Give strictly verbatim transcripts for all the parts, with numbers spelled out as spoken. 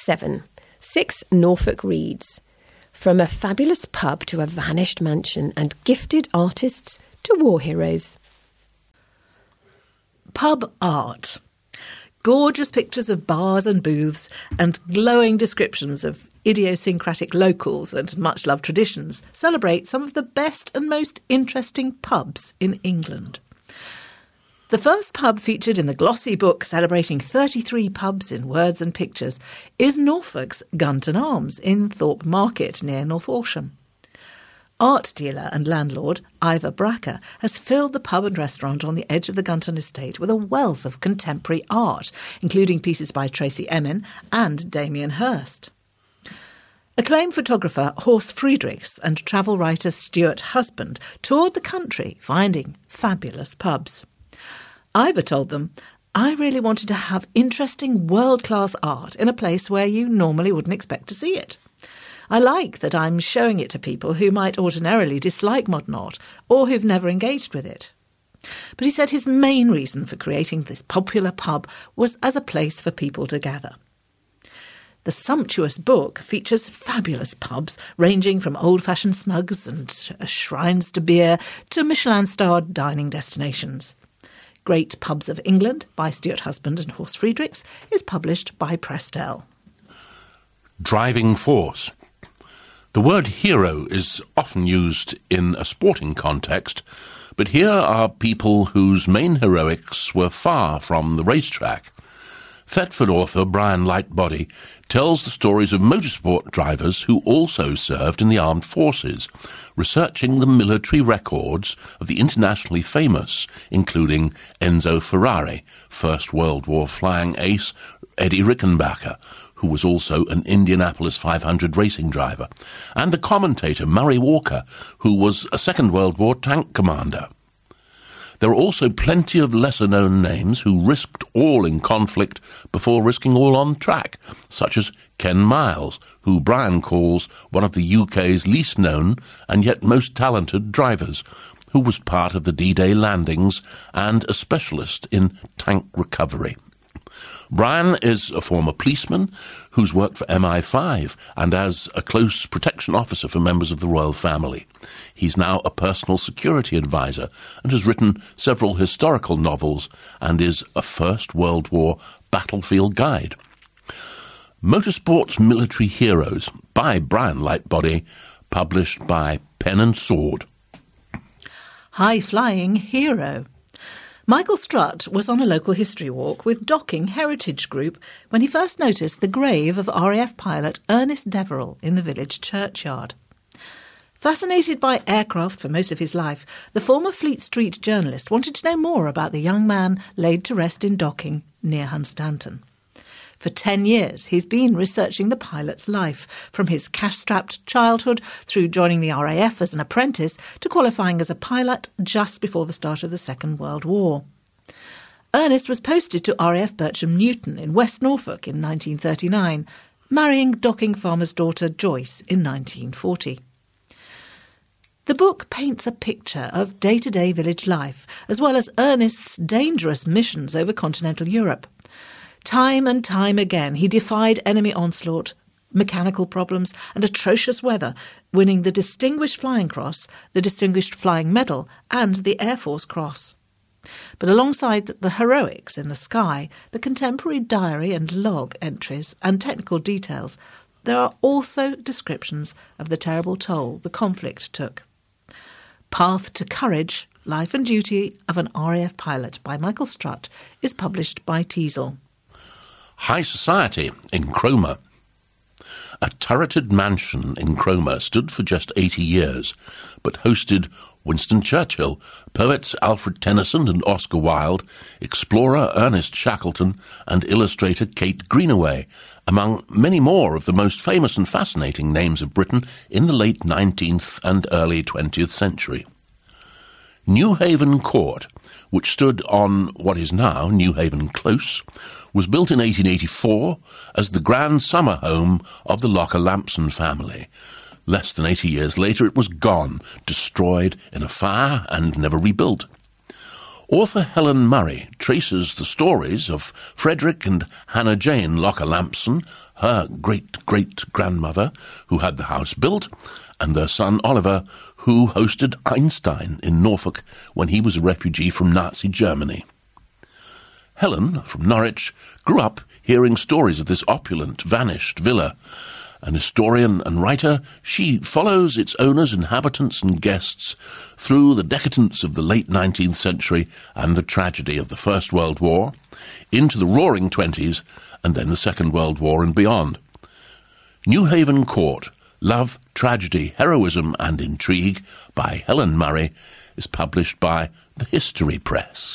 seven. Six Norfolk Reads. From a fabulous pub to a vanished mansion and gifted artists to war heroes. Pub art. Gorgeous pictures of bars and booths and glowing descriptions of idiosyncratic locals and much-loved traditions celebrate some of the best and most interesting pubs in England. The first pub featured in the glossy book celebrating thirty-three pubs in words and pictures is Norfolk's Gunton Arms in Thorpe Market near North Walsham. Art dealer and landlord Ivor Bracker has filled the pub and restaurant on the edge of the Gunton estate with a wealth of contemporary art, including pieces by Tracy Emin and Damien Hirst. Acclaimed photographer Horst Friedrichs and travel writer Stuart Husband toured the country finding fabulous pubs. Ivor told them, "I really wanted to have interesting world-class art in a place where you normally wouldn't expect to see it. I like that I'm showing it to people who might ordinarily dislike modern art or who've never engaged with it." But he said his main reason for creating this popular pub was as a place for people to gather. The sumptuous book features fabulous pubs ranging from old-fashioned snugs and shrines to beer to Michelin-starred dining destinations. Great Pubs of England by Stuart Husband and Horst Friedrichs is published by Prestel. Driving force. The word hero is often used in a sporting context, but here are people whose main heroics were far from the racetrack. Thetford author Brian Lightbody tells the stories of motorsport drivers who also served in the armed forces, researching the military records of the internationally famous, including Enzo Ferrari, First World War flying ace Eddie Rickenbacker, who was also an Indianapolis five hundred racing driver, and the commentator Murray Walker, who was a Second World War tank commander. There are also plenty of lesser-known names who risked all in conflict before risking all on track, such as Ken Miles, who Brian calls one of the U K's least known and yet most talented drivers, who was part of the D-Day landings and a specialist in tank recovery. Brian is a former policeman who's worked for M I five and as a close protection officer for members of the royal family. He's now a personal security advisor and has written several historical novels and is a First World War battlefield guide. Motorsport's Military Heroes by Brian Lightbody, published by Pen and Sword. High-flying hero. Michael Strutt was on a local history walk with Docking Heritage Group when he first noticed the grave of R A F pilot Ernest Deverill in the village churchyard. Fascinated by aircraft for most of his life, the former Fleet Street journalist wanted to know more about the young man laid to rest in Docking near Hunstanton. For ten years, he's been researching the pilot's life, from his cash-strapped childhood through joining the R A F as an apprentice to qualifying as a pilot just before the start of the Second World War. Ernest was posted to R A F Bircham Newton in West Norfolk in nineteen thirty-nine, marrying Docking farmer's daughter Joyce in nineteen forty. The book paints a picture of day-to-day village life, as well as Ernest's dangerous missions over continental Europe. Time and time again, he defied enemy onslaught, mechanical problems and atrocious weather, winning the Distinguished Flying Cross, the Distinguished Flying Medal and the Air Force Cross. But alongside the heroics in the sky, the contemporary diary and log entries and technical details, there are also descriptions of the terrible toll the conflict took. Path to Courage, Life and Duty of an R A F Pilot by Michael Strutt is published by Teasel. High Society in Cromer. A turreted mansion in Cromer stood for just eighty years, but hosted Winston Churchill, poets Alfred Tennyson and Oscar Wilde, explorer Ernest Shackleton, and illustrator Kate Greenaway, among many more of the most famous and fascinating names of Britain in the late nineteenth and early twentieth century. Newhaven Court, which stood on what is now Newhaven Close, was built in eighteen eighty-four as the grand summer home of the Locker-Lampson family. Less than eighty years later it was gone, destroyed in a fire and never rebuilt. Author Helen Murray traces the stories of Frederick and Hannah Jane Locker Lampson, her great-great-grandmother, who had the house built, and their son Oliver, who hosted Einstein in Norfolk when he was a refugee from Nazi Germany. Helen, from Norwich, grew up hearing stories of this opulent, vanished villa. An historian and writer, she follows its owners, inhabitants and guests through the decadence of the late nineteenth century and the tragedy of the First World War, into the roaring twenties and then the Second World War and beyond. Newhaven Court, Love, Tragedy, Heroism and Intrigue by Helen Murray is published by the History Press.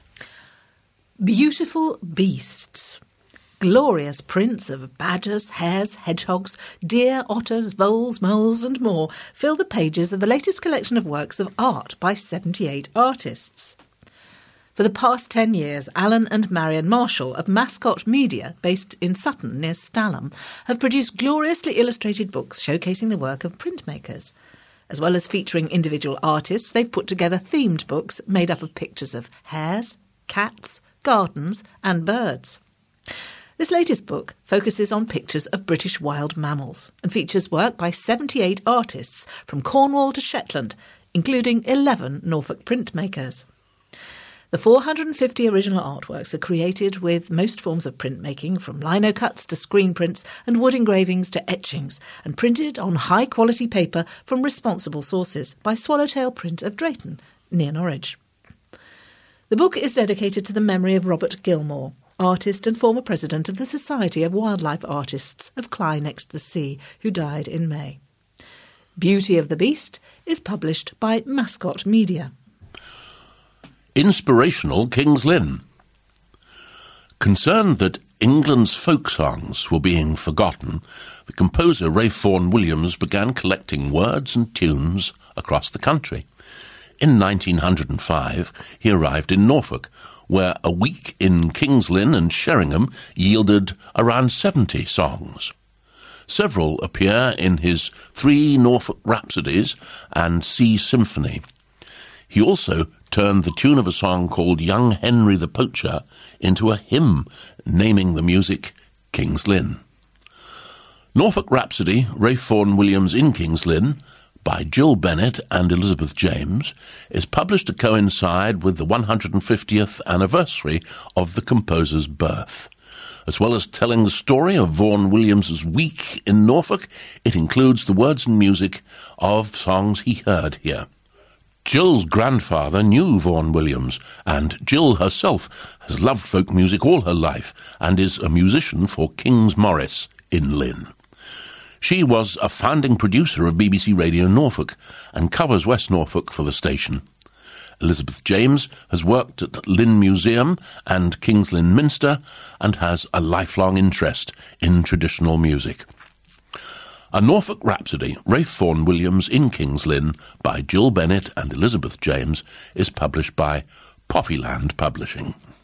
Beautiful Beasts. Glorious prints of badgers, hares, hedgehogs, deer, otters, voles, moles and more fill the pages of the latest collection of works of art by seventy-eight artists. For the past ten years, Alan and Marion Marshall of Mascot Media, based in Sutton near Stalham, have produced gloriously illustrated books showcasing the work of printmakers. As well as featuring individual artists, they've put together themed books made up of pictures of hares, cats, gardens and birds. This latest book focuses on pictures of British wild mammals and features work by seventy-eight artists from Cornwall to Shetland, including eleven Norfolk printmakers. The four hundred fifty original artworks are created with most forms of printmaking, from lino cuts to screen prints and wood engravings to etchings, and printed on high-quality paper from responsible sources by Swallowtail Print of Drayton, near Norwich. The book is dedicated to the memory of Robert Gilmore, artist and former president of the Society of Wildlife Artists of Cley next the Sea, who died in May. Beauty of the Beast is published by Mascot Media. Inspirational King's Lynn. Concerned that England's folk songs were being forgotten, the composer Ralph Vaughan Williams began collecting words and tunes across the country. In nineteen oh five, he arrived in Norfolk, where a week in King's Lynn and Sheringham yielded around seventy songs. Several appear in his three Norfolk Rhapsodies and Sea Symphony. He also turned the tune of a song called Young Henry the Poacher into a hymn, naming the music King's Lynn. Norfolk Rhapsody, Ralph Vaughan Williams in King's Lynn, by Jill Bennett and Elizabeth James, is published to coincide with the one hundred fiftieth anniversary of the composer's birth. As well as telling the story of Vaughan Williams's week in Norfolk, it includes the words and music of songs he heard here. Jill's grandfather knew Vaughan Williams, and Jill herself has loved folk music all her life and is a musician for King's Morris in Lynn. She was a founding producer of B B C Radio Norfolk and covers West Norfolk for the station. Elizabeth James has worked at Lynn Museum and King's Lynn Minster and has a lifelong interest in traditional music. A Norfolk Rhapsody, Ralph Vaughan Williams in King's Lynn by Jill Bennett and Elizabeth James is published by Poppyland Publishing.